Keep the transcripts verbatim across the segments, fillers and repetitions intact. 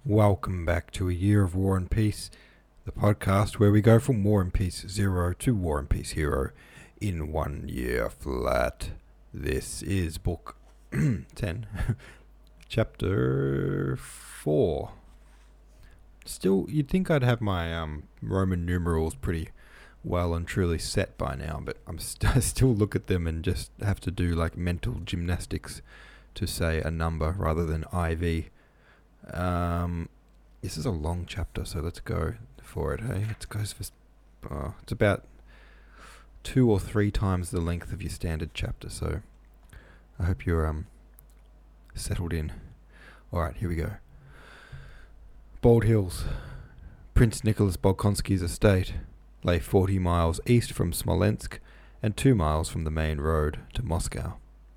Welcome back to A Year of War and Peace, the podcast where we go from War and Peace Zero to War and Peace Hero in one year flat. This is book ten, chapter four. Still, you'd think I'd have my um, Roman numerals pretty well and truly set by now, but I'm st- I still look at them and just have to do like mental gymnastics to say a number rather than I V. Um, this is a long chapter, so let's go for it. Hey, it goes for uh, it's about two or three times the length of your standard chapter. So I hope you're um settled in. All right, here we go. Bald Hills. Prince Nicholas Bolkonsky's estate lay forty miles east from Smolensk and two miles from the main road to Moscow.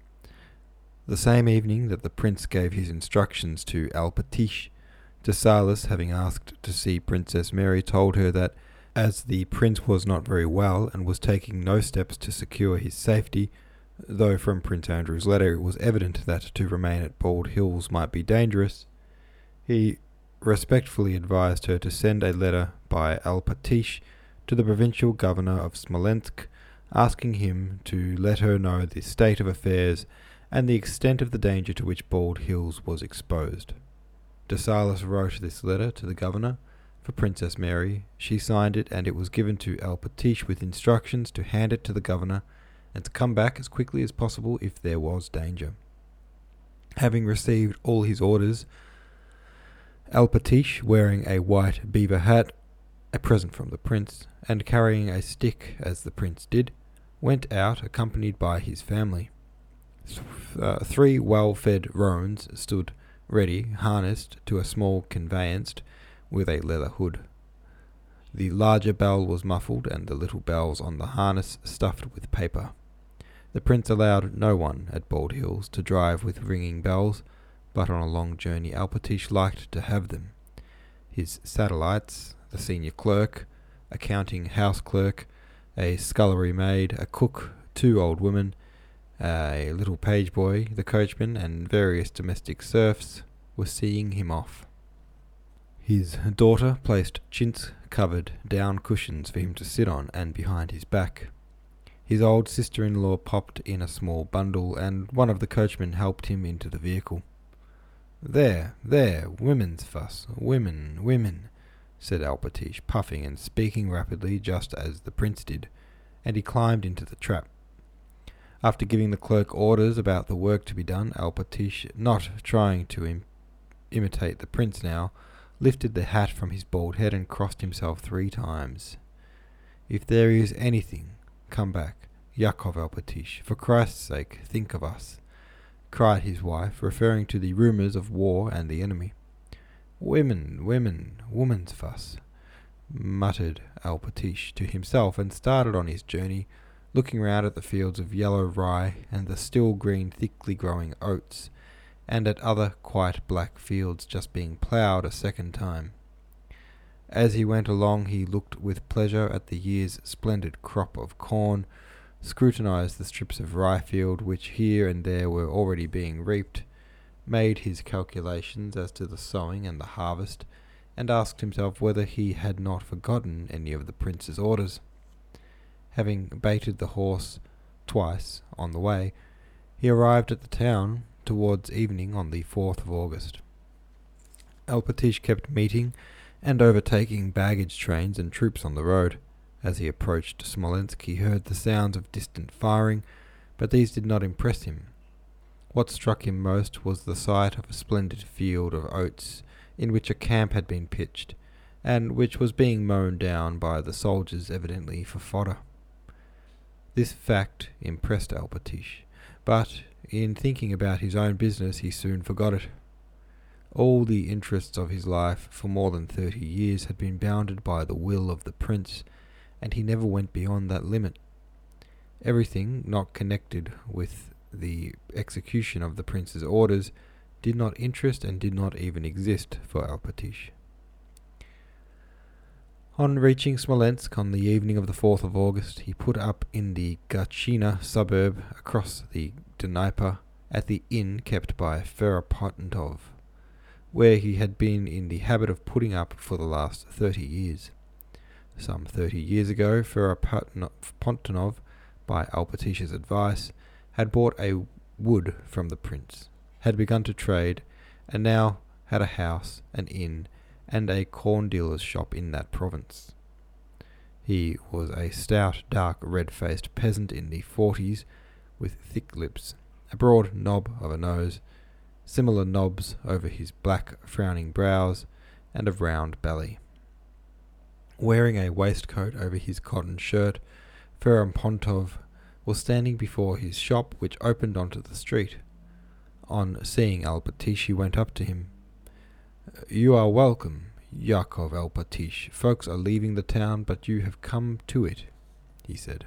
The same evening that the prince gave his instructions to Alpatych, Dessalles, having asked to see Princess Mary, told her that, as the prince was not very well and was taking no steps to secure his safety, though from Prince Andrew's letter it was evident that to remain at Bald Hills might be dangerous, he respectfully advised her to send a letter by Alpatych to the provincial governor of Smolensk, asking him to let her know the state of affairs and the extent of the danger to which Bald Hills was exposed. Dessalles wrote this letter to the governor for Princess Mary. She signed it, and it was given to Alpatych with instructions to hand it to the governor and to come back as quickly as possible if there was danger. Having received all his orders, Alpatych, wearing a white beaver hat, a present from the prince, and carrying a stick as the prince did, went out accompanied by his family. Uh, three well-fed roans stood ready, harnessed to a small conveyance with a leather hood. The larger bell was muffled, and the little bells on the harness stuffed with paper. The prince allowed no one at Bald Hills to drive with ringing bells, but on a long journey Alpatych liked to have them. His satellites, the senior clerk, a counting house clerk, a scullery maid, a cook, two old women, a little page boy, the coachman, and various domestic serfs were seeing him off. His daughter placed chintz-covered down cushions for him to sit on and behind his back. His old sister-in-law popped in a small bundle, and one of the coachmen helped him into the vehicle. "There, there, women's fuss, women, women," said Alpatych, puffing and speaking rapidly just as the prince did, and he climbed into the trap. After giving the clerk orders about the work to be done, Alpatych, not trying to im- imitate the prince now, lifted the hat from his bald head and crossed himself three times. "If there is anything, come back. Yakov Alpatych, for Christ's sake, think of us," cried his wife, referring to the rumours of war and the enemy. "Women, women, woman's fuss," muttered Alpatych to himself, and started on his journey, looking round at the fields of yellow rye and the still green thickly growing oats, and at other quite black fields just being ploughed a second time. As he went along he looked with pleasure at the year's splendid crop of corn, scrutinized the strips of rye field which here and there were already being reaped, made his calculations as to the sowing and the harvest, and asked himself whether he had not forgotten any of the prince's orders. Having baited the horse twice on the way, he arrived at the town towards evening on the fourth of August. Alpatych kept meeting and overtaking baggage trains and troops on the road. As he approached Smolensk he heard the sounds of distant firing, but these did not impress him. What struck him most was the sight of a splendid field of oats in which a camp had been pitched, and which was being mown down by the soldiers evidently for fodder. This fact impressed Alpatych, but in thinking about his own business he soon forgot it. All the interests of his life for more than thirty years had been bounded by the will of the prince, and he never went beyond that limit. Everything not connected with the execution of the prince's orders did not interest and did not even exist for Alpatych. On reaching Smolensk on the evening of the fourth of August, he put up in the Gatchina suburb across the Dnieper at the inn kept by Ferapotentov. where he had been in the habit of putting up for the last thirty years. Some thirty years ago, Ferra Pontonov, by Alpatish's advice, had bought a wood from the prince, had begun to trade, and now had a house, an inn, and a corn dealer's shop in that province. He was a stout, dark, red-faced peasant in the forties, with thick lips, a broad knob of a nose, similar knobs over his black, frowning brows, and a round belly. Wearing a waistcoat over his cotton shirt, Ferapont was standing before his shop, which opened onto the street. On seeing Alpatish, he went up to him. "You are welcome, Yakov Alpatish. Folks are leaving the town, but you have come to it," he said.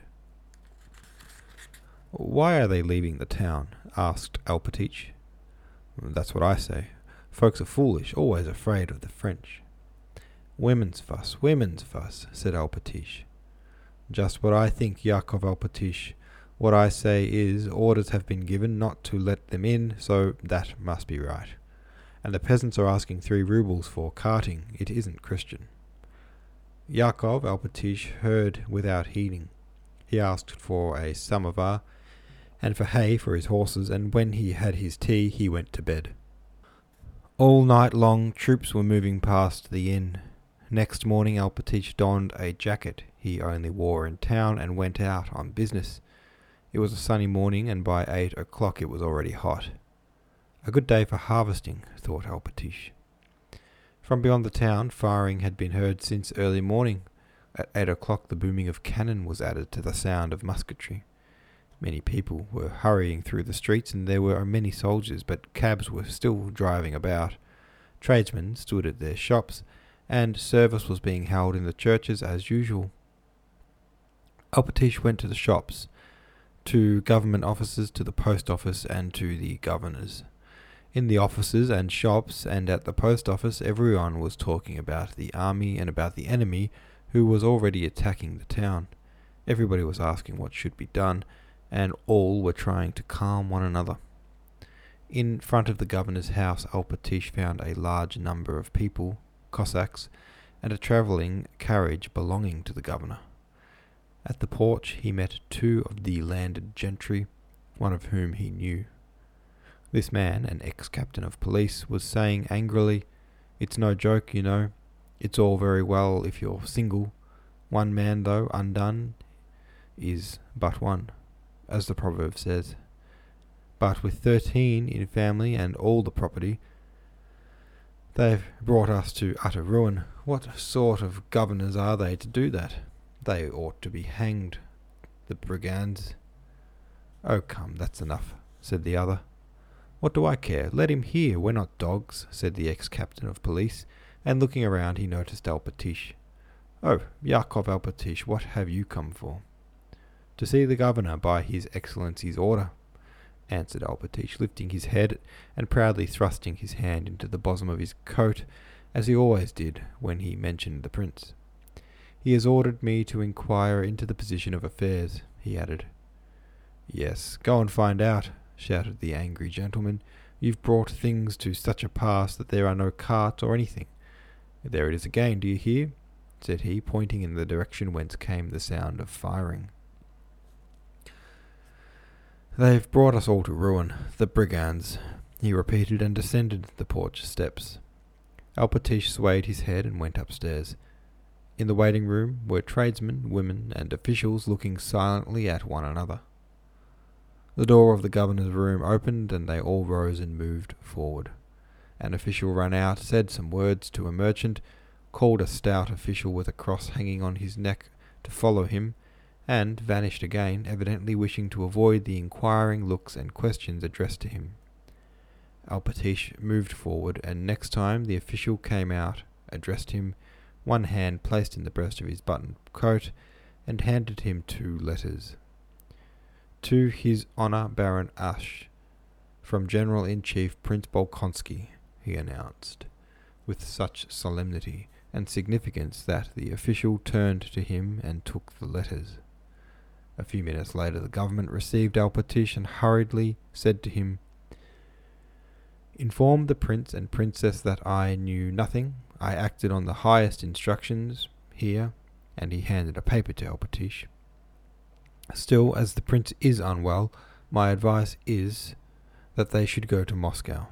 "Why are they leaving the town?" asked Alpatish. "That's what I say. Folks are foolish, always afraid of the French." "Women's fuss, women's fuss," said Alpatish. "Just what I think, Yakov Alpatish. What I say is, orders have been given not to let them in, so that must be right. And the peasants are asking three roubles for carting. It isn't Christian." Yakov Alpatish heard without heeding. He asked for a samovar, and for hay for his horses, and when he had his tea, he went to bed. All night long, troops were moving past the inn. Next morning, Alpatish donned a jacket he only wore in town and went out on business. It was a sunny morning, and by eight o'clock it was already hot. A good day for harvesting, thought Alpatish. From beyond the town, firing had been heard since early morning. At eight o'clock the booming of cannon was added to the sound of musketry. Many people were hurrying through the streets, and there were many soldiers, but cabs were still driving about. Tradesmen stood at their shops, and service was being held in the churches as usual. Alpatish went to the shops, to government offices, to the post office, and to the governor's. In the offices and shops and at the post office, everyone was talking about the army and about the enemy who was already attacking the town. Everybody was asking what should be done, and all were trying to calm one another. In front of the governor's house, Alpatish found a large number of people, Cossacks, and a travelling carriage belonging to the governor. At the porch he met two of the landed gentry, one of whom he knew. This man, an ex-captain of police, was saying angrily, "It's no joke, you know. It's all very well if you're single. One man, though, undone, is but one, as the proverb says. But with thirteen in family and all the property, they've brought us to utter ruin. What sort of governors are they to do that? They ought to be hanged, the brigands." "Oh, come, that's enough," said the other. "What do I care? Let him hear. We're not dogs," said the ex-captain of police, and looking around he noticed Alpatish. "Oh, Yakov Alpatish, what have you come for?" "To see the governor by his excellency's order," answered Alpatish, lifting his head and proudly thrusting his hand into the bosom of his coat, as he always did when he mentioned the prince. "He has ordered me to inquire into the position of affairs," he added. "Yes, go and find out," shouted the angry gentleman. "You've brought things to such a pass that there are no carts or anything. There it is again, do you hear?" said he, pointing in the direction whence came the sound of firing. "They've brought us all to ruin, the brigands," he repeated, and descended the porch steps. Alpatish swayed his head and went upstairs. In the waiting room were tradesmen, women, and officials looking silently at one another. The door of the governor's room opened, and they all rose and moved forward. An official ran out, said some words to a merchant, called a stout official with a cross hanging on his neck to follow him, and vanished again, evidently wishing to avoid the inquiring looks and questions addressed to him. Alpatish moved forward, and next time the official came out, addressed him, one hand placed in the breast of his buttoned coat, and handed him two letters. "To His Honour Baron Ash, from General-in-Chief Prince Bolkonsky," he announced, with such solemnity and significance that the official turned to him and took the letters. A few minutes later the government received Alpatish and hurriedly said to him, Informed the prince and princess that I knew nothing. I acted on the highest instructions here, and he handed a paper to Alpatich. Still, as the prince is unwell, my advice is that they should go to Moscow.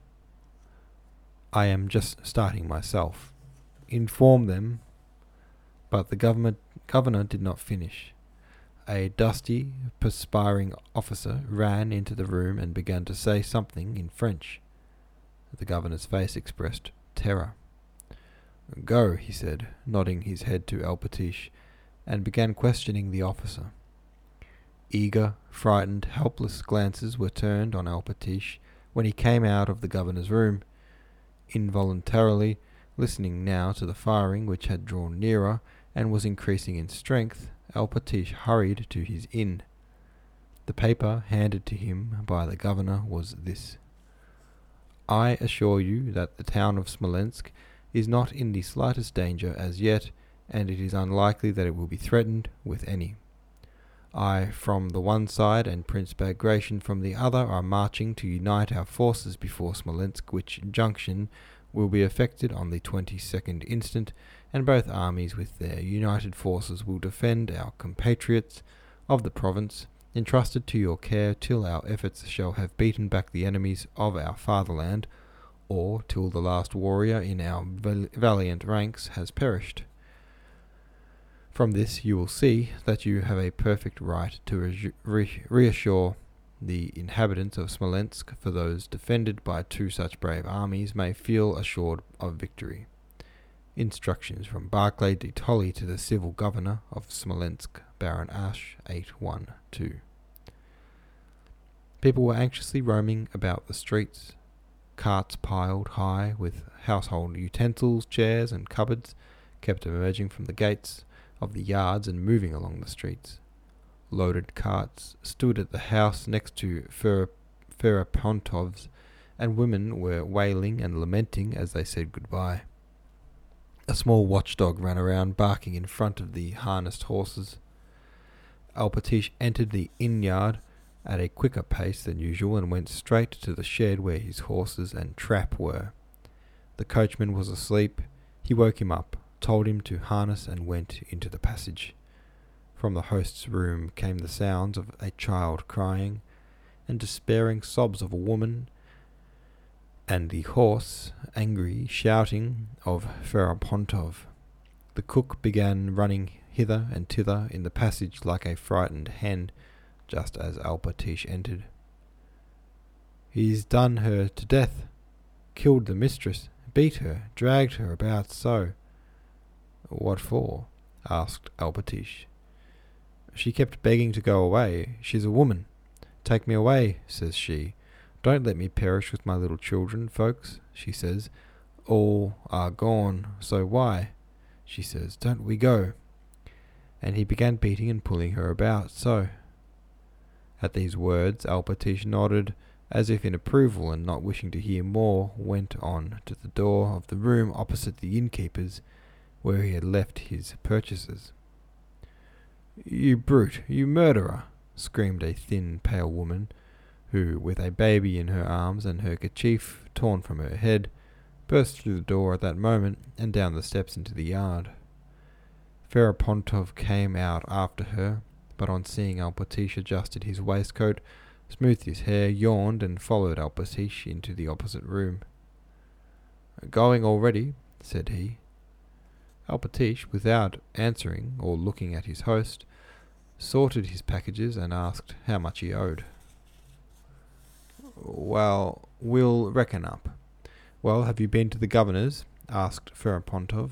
I am just starting myself. Inform them, but the government, governor did not finish. A dusty, perspiring officer ran into the room and began to say something in French. The governor's face expressed terror. "Go," he said, nodding his head to Alpatich, and began questioning the officer. Eager, frightened, helpless glances were turned on Alpatich when he came out of the governor's room. Involuntarily, listening now to the firing which had drawn nearer and was increasing in strength, Alpatich hurried to his inn. The paper handed to him by the governor was this: I assure you that the town of Smolensk is not in the slightest danger as yet, and it is unlikely that it will be threatened with any. I from the one side and Prince Bagration from the other are marching to unite our forces before Smolensk, which junction will be effected on the twenty-second instant, and both armies with their united forces will defend our compatriots of the province, entrusted to your care till our efforts shall have beaten back the enemies of our fatherland, or till the last warrior in our val- valiant ranks has perished. From this you will see that you have a perfect right to re- re- reassure the inhabitants of Smolensk, for those defended by two such brave armies may feel assured of victory. Instructions from Barclay de Tolly to the civil governor of Smolensk, Baron Ash, eight twelve. People were anxiously roaming about the streets. Carts piled high with household utensils, chairs, and cupboards kept emerging from the gates of the yards and moving along the streets. Loaded carts stood at the house next to Fer- Ferapontov's, and women were wailing and lamenting as they said goodbye. A small watchdog ran around, barking in front of the harnessed horses. Alpatich entered the inn yard at a quicker pace than usual and went straight to the shed where his horses and trap were. The coachman was asleep. He woke him up, told him to harness, and went into the passage. From the host's room came the sounds of a child crying, and despairing sobs of a woman, and the hoarse, angry shouting of Ferapontov. The cook began running hither and thither in the passage like a frightened hen, just as Alpatich entered. He's done her to death, killed the mistress, beat her, dragged her about so. What for? Asked Alpatich. She kept begging to go away. She's a woman. Take me away, says she. Don't let me perish with my little children, folks, she says. All are gone, so why? She says, don't we go? And he began beating and pulling her about, so. At these words, Alpatich nodded, as if in approval, and not wishing to hear more, went on to the door of the room opposite the innkeeper's, where he had left his purchases. You brute, you murderer, screamed a thin, pale woman, who, with a baby in her arms and her kerchief torn from her head, burst through the door at that moment and down the steps into the yard. Ferapontov came out after her, but on seeing Alpatich adjusted his waistcoat, smoothed his hair, yawned, and followed Alpatich into the opposite room. Going already, said he. Alpatich, without answering or looking at his host, sorted his packages and asked how much he owed. Well, we'll reckon up. Well, have you been to the governor's? Asked Ferapontov.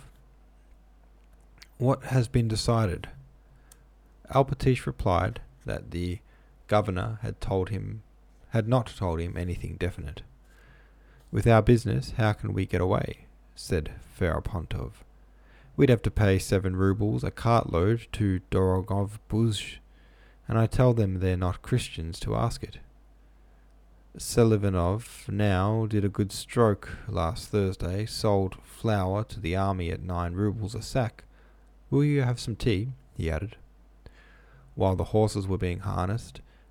What has been decided? Alpatich replied that the governor had told him, had not told him anything definite. With our business, how can we get away? Said Ferapontov. We'd have to pay seven rubles a cartload to Dorogov Buzh, and I tell them they're not Christians to ask it. Selivanov now did a good stroke last Thursday, sold flour to the army at nine rubles a sack. Will you have some tea? He added. While the horses were being harnessed,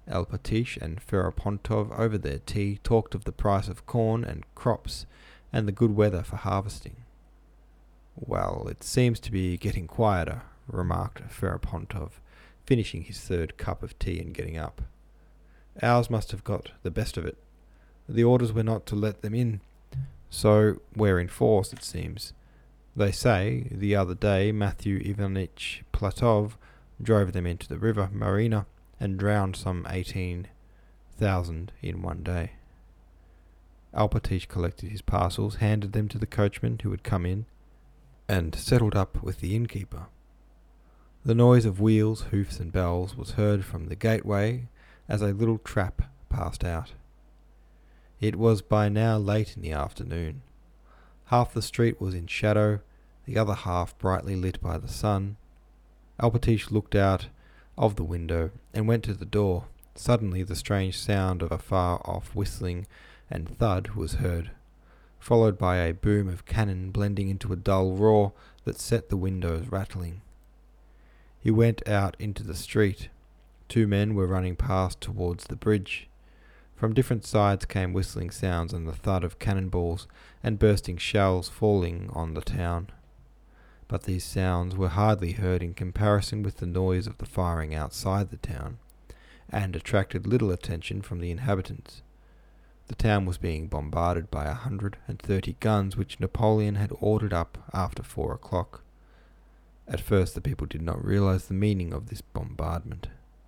Alpatich and Ferapontov over their tea talked of the price of corn and crops and the good weather for harvesting. "Well, it seems to be getting quieter," remarked Ferapontov, finishing his third cup of tea and getting up. "Ours must have got the best of it. The orders were not to let them in, so we're in force, it seems. They say the other day Matthew Ivanitch Platov drove them into the river Marina and drowned some eighteen thousand in one day." Alpatich collected his parcels, handed them to the coachman who had come in, and settled up with the innkeeper. The noise of wheels, hoofs and bells was heard from the gateway as a little trap passed out. It was by now late in the afternoon. Half the street was in shadow, the other half brightly lit by the sun. Alpatich looked out of the window and went to the door. Suddenly the strange sound of a far-off whistling and thud was heard, followed by a boom of cannon blending into a dull roar that set the windows rattling. He went out into the street. Two men were running past towards the bridge. From different sides came whistling sounds and the thud of cannonballs and bursting shells falling on the town. But these sounds were hardly heard in comparison with the noise of the firing outside the town, and attracted little attention from the inhabitants. The town was being bombarded by a hundred and thirty guns which Napoleon had ordered up after four o'clock. At first the people did not realize the meaning of this bombardment.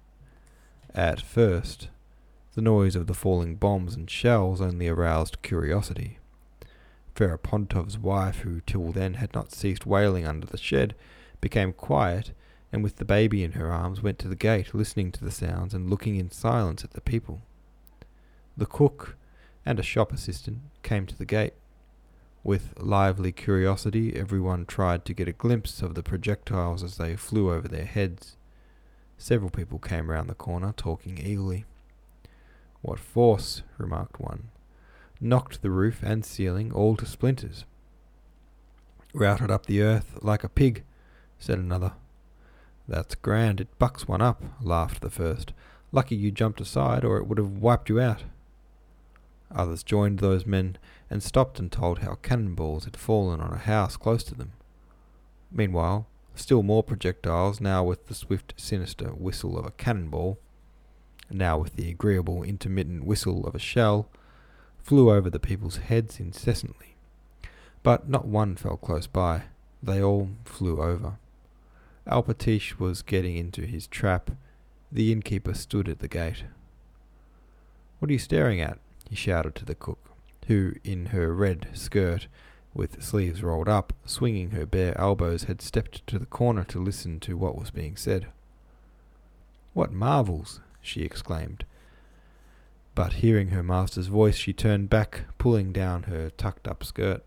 At first, the noise of the falling bombs and shells only aroused curiosity. Ferapontov's wife, who till then had not ceased wailing under the shed, became quiet, and with the baby in her arms went to the gate, listening to the sounds and looking in silence at the people. The cook and a shop assistant came to the gate. With lively curiosity, everyone tried to get a glimpse of the projectiles as they flew over their heads. Several people came round the corner, talking eagerly. "What force," remarked one. "Knocked the roof and ceiling all to splinters." "Routed up the earth like a pig," said another. "That's grand, it bucks one up," laughed the first. "Lucky you jumped aside, or it would have wiped you out." Others joined those men and stopped and told how cannonballs had fallen on a house close to them. Meanwhile, still more projectiles, now with the swift, sinister whistle of a cannonball, now with the agreeable, intermittent whistle of a shell, flew over the people's heads incessantly. But not one fell close by. They all flew over. Alpatich was getting into his trap. The innkeeper stood at the gate. "What are you staring at?" he shouted to the cook, who, in her red skirt, with sleeves rolled up, swinging her bare elbows, had stepped to the corner to listen to what was being said. "What marvels!" she exclaimed. But hearing her master's voice, she turned back, pulling down her tucked-up skirt.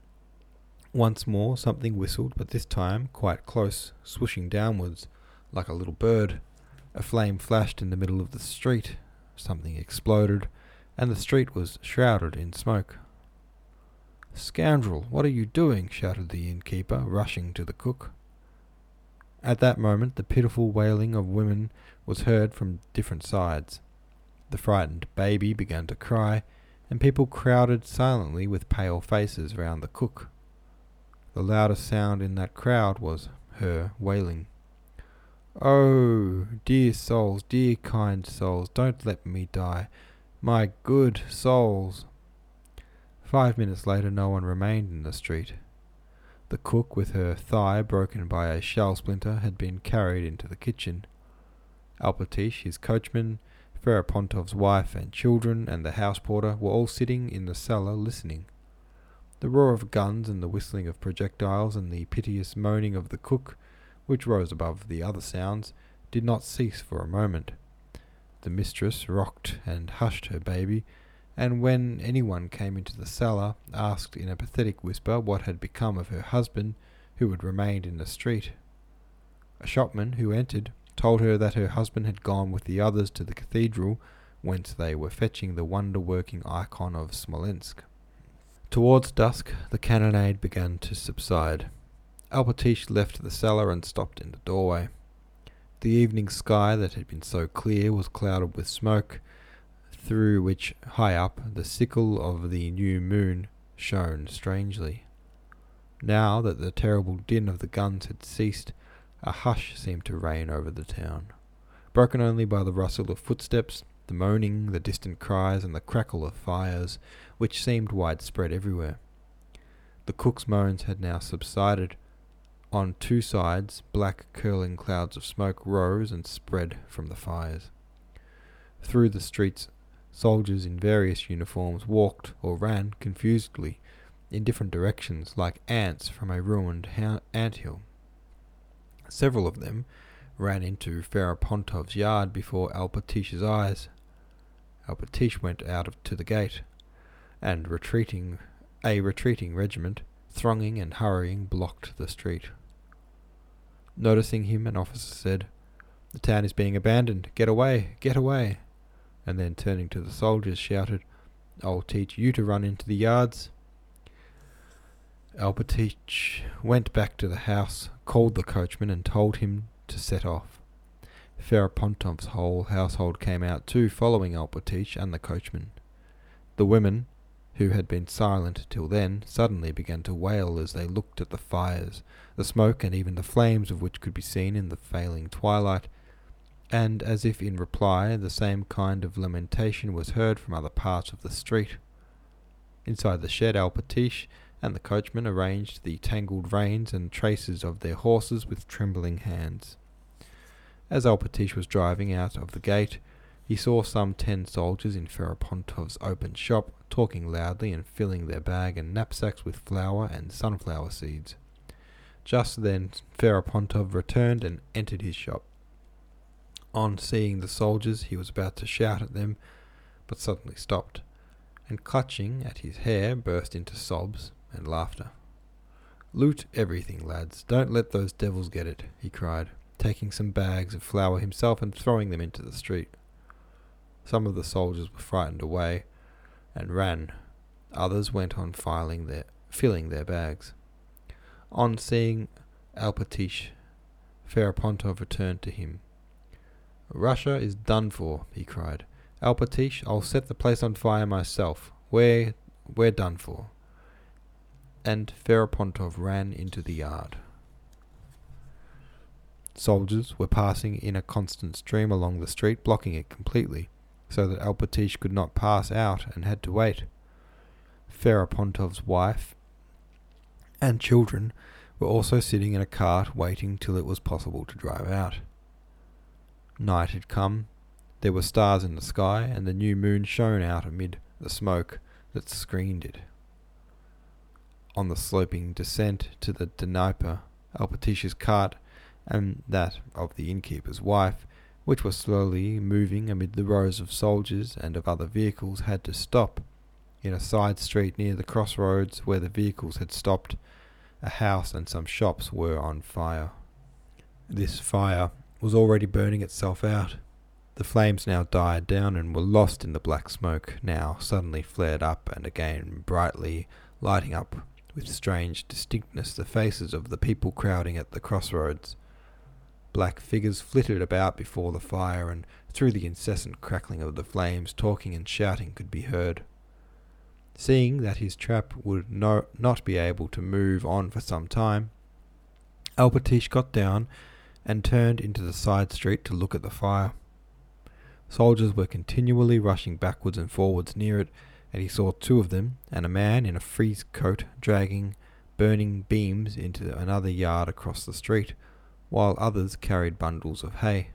Once more something whistled, but this time quite close, swooshing downwards, like a little bird. A flame flashed in the middle of the street. Something exploded, and the street was shrouded in smoke. "Scoundrel, what are you doing?" shouted the innkeeper, rushing to the cook. At that moment the pitiful wailing of women was heard from different sides. The frightened baby began to cry, and people crowded silently with pale faces round the cook. The loudest sound in that crowd was her wailing. "Oh, dear souls, dear kind souls, don't let me die. My good souls." Five minutes later no one remained in the street. The cook, with her thigh broken by a shell splinter, had been carried into the kitchen. Alpatich, his coachman, Ferapontov's wife and children, and the house porter were all sitting in the cellar listening. The roar of guns and the whistling of projectiles and the piteous moaning of the cook, which rose above the other sounds, did not cease for a moment. The mistress rocked and hushed her baby, and when anyone came into the cellar, asked in a pathetic whisper what had become of her husband, who had remained in the street. A shopman who entered told her that her husband had gone with the others to the cathedral, whence they were fetching the wonder-working icon of Smolensk. Towards dusk the cannonade began to subside. Alpatich left the cellar and stopped in the doorway. The evening sky that had been so clear was clouded with smoke, through which, high up, the sickle of the new moon shone strangely. Now that the terrible din of the guns had ceased, a hush seemed to reign over the town, broken only by the rustle of footsteps, the moaning, the distant cries, and the crackle of fires, which seemed widespread everywhere. The cook's moans had now subsided. On two sides, black curling clouds of smoke rose and spread from the fires. Through the streets, soldiers in various uniforms walked or ran confusedly in different directions, like ants from a ruined ha- anthill. Several of them ran into Ferapontov's yard before Alpatish's eyes. Alpatish went out of, to the gate, and retreating, a retreating regiment, thronging and hurrying, blocked the street. Noticing him, an officer said, "The town is being abandoned. Get away! Get away!" And then, turning to the soldiers, shouted, "I'll teach you to run into the yards." Alpatich went back to the house, called the coachman, and told him to set off. Ferapontov's whole household came out too, following Alpatich and the coachman. The women, who had been silent till then, suddenly began to wail as they looked at the fires, the smoke and even the flames of which could be seen in the failing twilight, and as if in reply the same kind of lamentation was heard from other parts of the street. Inside the shed, Alpatich and the coachman arranged the tangled reins and traces of their horses with trembling hands. As Alpatich was driving out of the gate, he saw some ten soldiers in Ferapontov's open shop, talking loudly and filling their bag and knapsacks with flour and sunflower seeds. Just then Ferapontov returned and entered his shop. On seeing the soldiers, he was about to shout at them, but suddenly stopped, and clutching at his hair, burst into sobs and laughter. "Loot everything, lads. Don't let those devils get it," he cried, taking some bags of flour himself and throwing them into the street. Some of the soldiers were frightened away and ran. Others went on filing their, filling their bags. On seeing Alpatich, Ferapontov returned to him. "Russia is done for," he cried. "Alpatich, I'll set the place on fire myself. We're, we're done for." And Ferapontov ran into the yard. Soldiers were passing in a constant stream along the street, blocking it completely, so that Alpatich could not pass out and had to wait. Ferapontov's wife and children were also sitting in a cart waiting till it was possible to drive out. Night had come, there were stars in the sky, and the new moon shone out amid the smoke that screened it. On the sloping descent to the Dnieper, Alpatich's cart and that of the innkeeper's wife, which was slowly moving amid the rows of soldiers and of other vehicles, had to stop. In a side street near the crossroads where the vehicles had stopped, a house and some shops were on fire. This fire was already burning itself out. The flames now died down and were lost in the black smoke, now suddenly flared up and again brightly lighting up with strange distinctness the faces of the people crowding at the crossroads. Black figures flitted about before the fire, and through the incessant crackling of the flames, talking and shouting could be heard. Seeing that his trap would no, not be able to move on for some time, Alpatich got down and turned into the side street to look at the fire. Soldiers were continually rushing backwards and forwards near it, and he saw two of them, and a man in a frieze coat dragging burning beams into another yard across the street, while others carried bundles of hay.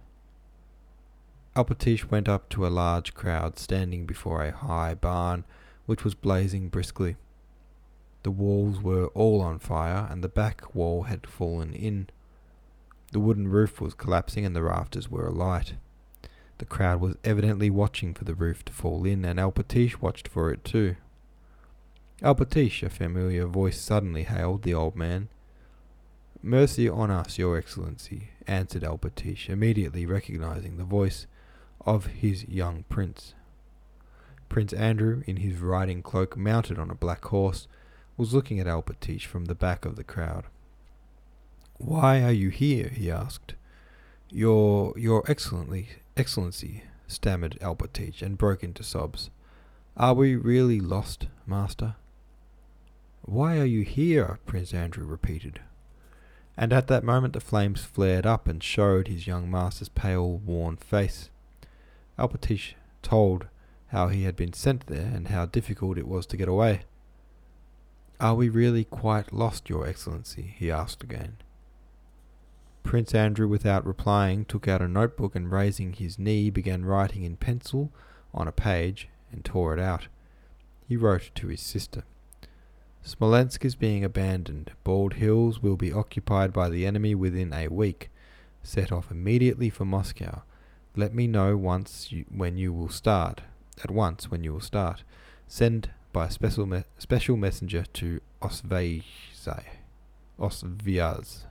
Alpatich went up to a large crowd standing before a high barn which was blazing briskly. The walls were all on fire, and the back wall had fallen in. The wooden roof was collapsing, and the rafters were alight. The crowd was evidently watching for the roof to fall in, and Alpatich watched for it too. "Alpatich," a familiar voice suddenly hailed the old man. "Mercy on us, your excellency," answered Alpatich, immediately recognizing the voice of his young prince. Prince Andrew, in his riding cloak, mounted on a black horse, was looking at Alpatich from the back of the crowd. "Why are you here?" he asked. Your your excellently excellency, stammered Alpatich, and broke into sobs. Are we really lost, master? Why are you here? Prince Andrew repeated. And at that moment the flames flared up and showed his young master's pale, worn face. Alpatich told how he had been sent there and how difficult it was to get away. Are we really quite lost, your excellency? He asked again. Prince Andrew, without replying, took out a notebook and, raising his knee, began writing in pencil on a page and tore it out. He wrote to his sister. Smolensk is being abandoned. Bald Hills will be occupied by the enemy within a week. Set off immediately for Moscow. Let me know once you, when you will start. At once when you will start. Send by special me- special messenger to Osvyazh. Osvyazh.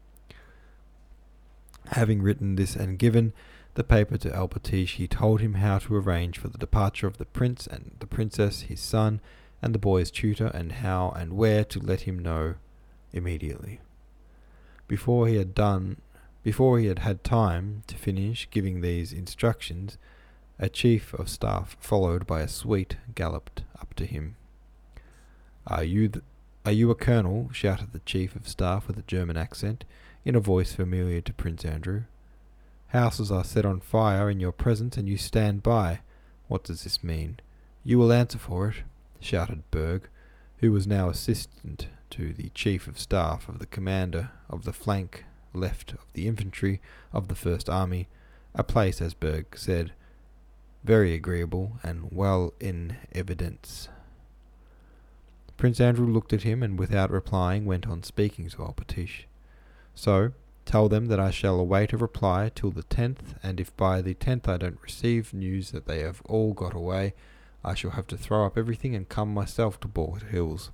Having written this and given the paper to Alpatich, he told him how to arrange for the departure of the prince and the princess, his son, and the boy's tutor, and how and where to let him know immediately. Before he had done, before he had had time to finish giving these instructions, a chief of staff, followed by a suite, galloped up to him. Are you th- are you a colonel? Shouted the chief of staff with a German accent, in a voice familiar to Prince Andrew. Houses are set on fire in your presence, and you stand by. What does this mean? You will answer for it, shouted Berg, who was now assistant to the chief of staff of the commander of the flank left of the infantry of the First Army, a place, as Berg said, very agreeable and well in evidence. Prince Andrew looked at him, and without replying went on speaking to Alpatich. So, tell them that I shall await a reply till the tenth, and if by the tenth I don't receive news that they have all got away, I shall have to throw up everything and come myself to Bald Hills.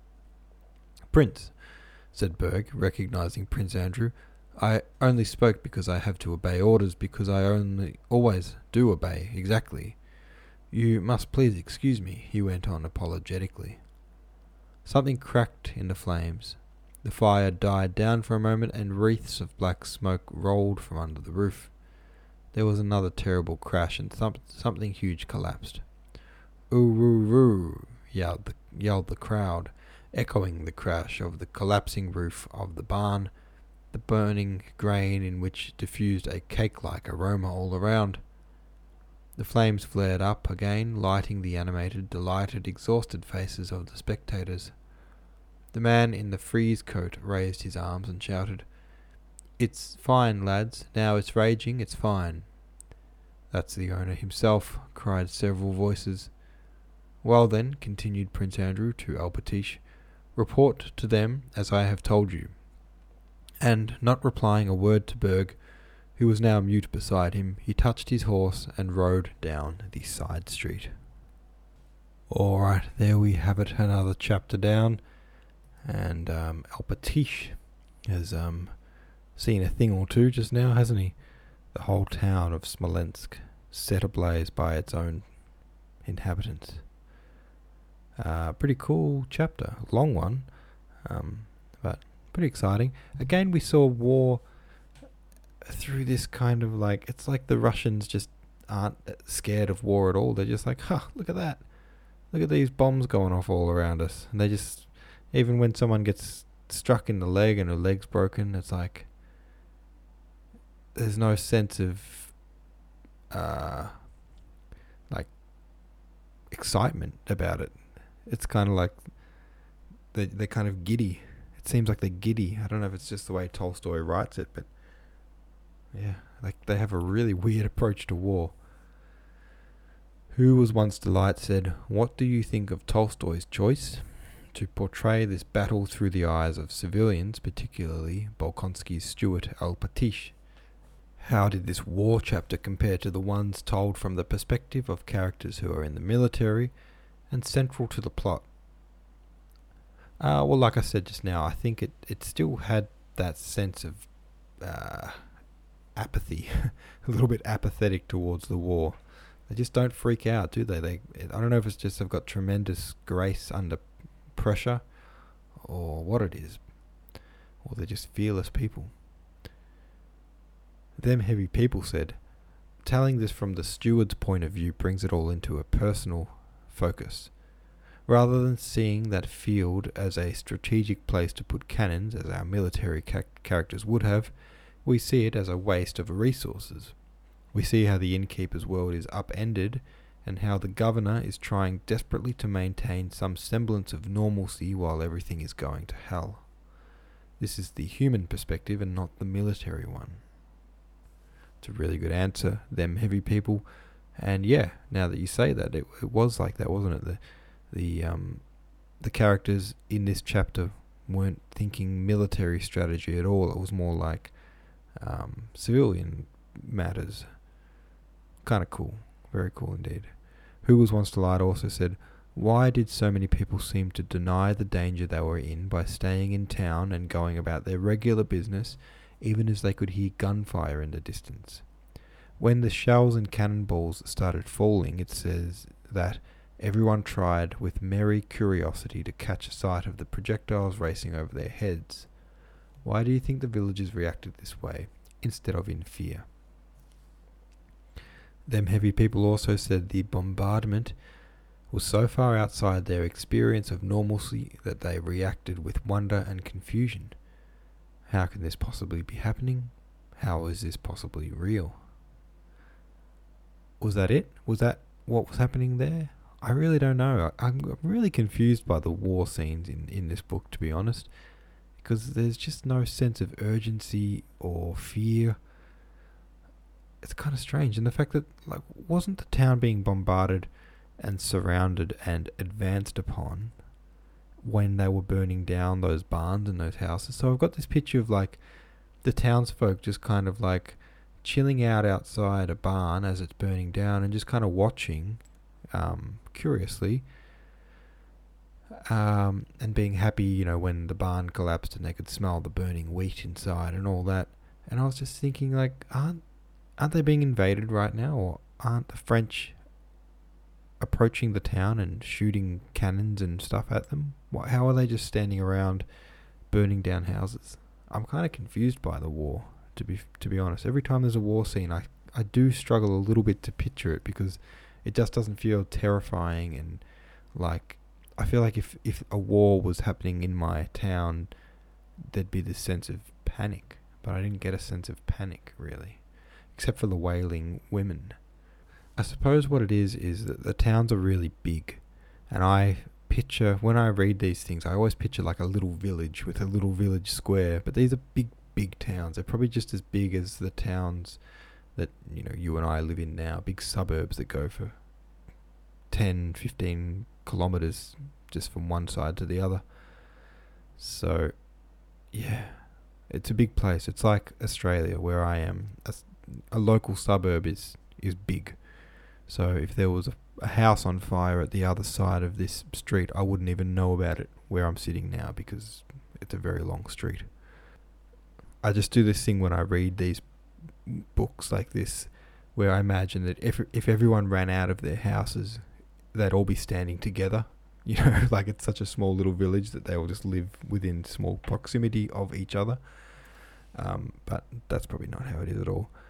Prince, said Berg, recognizing Prince Andrew, I only spoke because I have to obey orders, because I only always do obey, exactly. You must please excuse me, he went on apologetically. Something cracked in the flames. The fire died down for a moment, and wreaths of black smoke rolled from under the roof. There was another terrible crash, and thump- something huge collapsed. "Ooh-roo-roo!" yelled the, yelled the crowd, echoing the crash of the collapsing roof of the barn, the burning grain in which diffused a cake-like aroma all around. The flames flared up again, lighting the animated, delighted, exhausted faces of the spectators. The man in the frieze coat raised his arms and shouted, "It's fine, lads. Now it's raging, it's fine." "That's the owner himself," cried several voices. "Well then," continued Prince Andrew to Alpatich, "report to them as I have told you." And, not replying a word to Berg, who was now mute beside him, he touched his horse and rode down the side street. Alright, there we have it, another chapter down. And um, Alpatich has um, seen a thing or two just now, hasn't he? The whole town of Smolensk set ablaze by its own inhabitants. Uh, pretty cool chapter, long one, um, but pretty exciting. Again, we saw war through this kind of like, it's like the Russians just aren't scared of war at all. They're just like, huh, look at that. Look at these bombs going off all around us. And they just, even when someone gets struck in the leg and her leg's broken, it's like, there's no sense of, uh, like, excitement about it. It's kind of like, they, they're kind of giddy. It seems like they're giddy. I don't know if it's just the way Tolstoy writes it, but yeah, like they have a really weird approach to war. Who was once delight said, "What do you think of Tolstoy's choice to portray this battle through the eyes of civilians, particularly Bolkonsky's Stuart Alpatich? How did this war chapter compare to the ones told from the perspective of characters who are in the military and central to the plot?" Uh, well, like I said just now, I think it, it still had that sense of uh, apathy, a little bit apathetic towards the war. They just don't freak out, do they? They I don't know if it's just they've got tremendous grace under pressure, or what it is, or they're just fearless people. Them heavy people said, telling this from the steward's point of view brings it all into a personal focus. Rather than seeing that field as a strategic place to put cannons, as our military ca- characters would have, we see it as a waste of resources. We see how the innkeeper's world is upended, and how the governor is trying desperately to maintain some semblance of normalcy while everything is going to hell. This is the human perspective and not the military one. It's a really good answer, them heavy people. And yeah, now that you say that, it, it was like that, wasn't it? The the um the characters in this chapter weren't thinking military strategy at all. It was more like um, civilian matters. Kind of cool. Very cool indeed. Who Was Once to Light also said, why did so many people seem to deny the danger they were in by staying in town and going about their regular business, even as they could hear gunfire in the distance? When the shells and cannonballs started falling, it says that everyone tried with merry curiosity to catch sight of the projectiles racing over their heads. Why do you think the villagers reacted this way, instead of in fear? Them heavy people also said the bombardment was so far outside their experience of normalcy that they reacted with wonder and confusion. How can this possibly be happening? How is this possibly real? Was that it? Was that what was happening there? I really don't know. I'm really confused by the war scenes in, in this book, to be honest, because there's just no sense of urgency or fear. It's kind of strange. And the fact that, like, wasn't the town being bombarded and surrounded and advanced upon when they were burning down those barns and those houses? So I've got this picture of, like, the townsfolk just kind of, like, chilling out outside a barn as it's burning down and just kind of watching, um, curiously, um, and being happy, you know, when the barn collapsed and they could smell the burning wheat inside and all that. And I was just thinking, like, aren't Aren't they being invaded right now? Or aren't the French approaching the town and shooting cannons and stuff at them? What, how are they just standing around burning down houses? I'm kind of confused by the war, to be to be honest. Every time there's a war scene, I, I do struggle a little bit to picture it, because it just doesn't feel terrifying. And like, I feel like if, if a war was happening in my town, there'd be this sense of panic. But I didn't get a sense of panic, really, except for the wailing women. I suppose what it is is that the towns are really big, and I picture, when I read these things, I always picture like a little village with a little village square, but these are big, big towns. They're probably just as big as the towns that, you know, you and I live in now, big suburbs that go for ten, fifteen kilometres just from one side to the other. So, yeah, it's a big place. It's like Australia, where I am. A, a local suburb is, is big. So if there was a, a house on fire at the other side of this street, I wouldn't even know about it where I'm sitting now, because it's a very long street. I just do this thing when I read these books like this, where I imagine that if if everyone ran out of their houses, they'd all be standing together. You know, like it's such a small little village that they all just live within small proximity of each other. Um, but that's probably not how it is at all.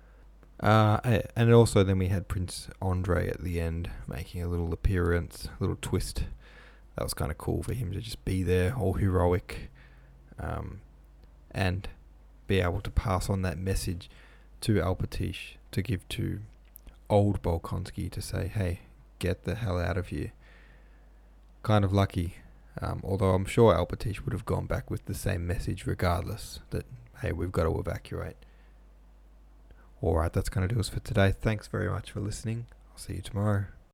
Uh, and also then we had Prince Andre at the end making a little appearance, a little twist. That was kind of cool for him to just be there, all heroic, um, and be able to pass on that message to Alpatich, to give to old Bolkonsky, to say, hey, get the hell out of here. Kind of lucky, um, although I'm sure Alpatich would have gone back with the same message regardless, that, hey, we've got to evacuate. Alright, that's going to do us for today. Thanks very much for listening. I'll see you tomorrow.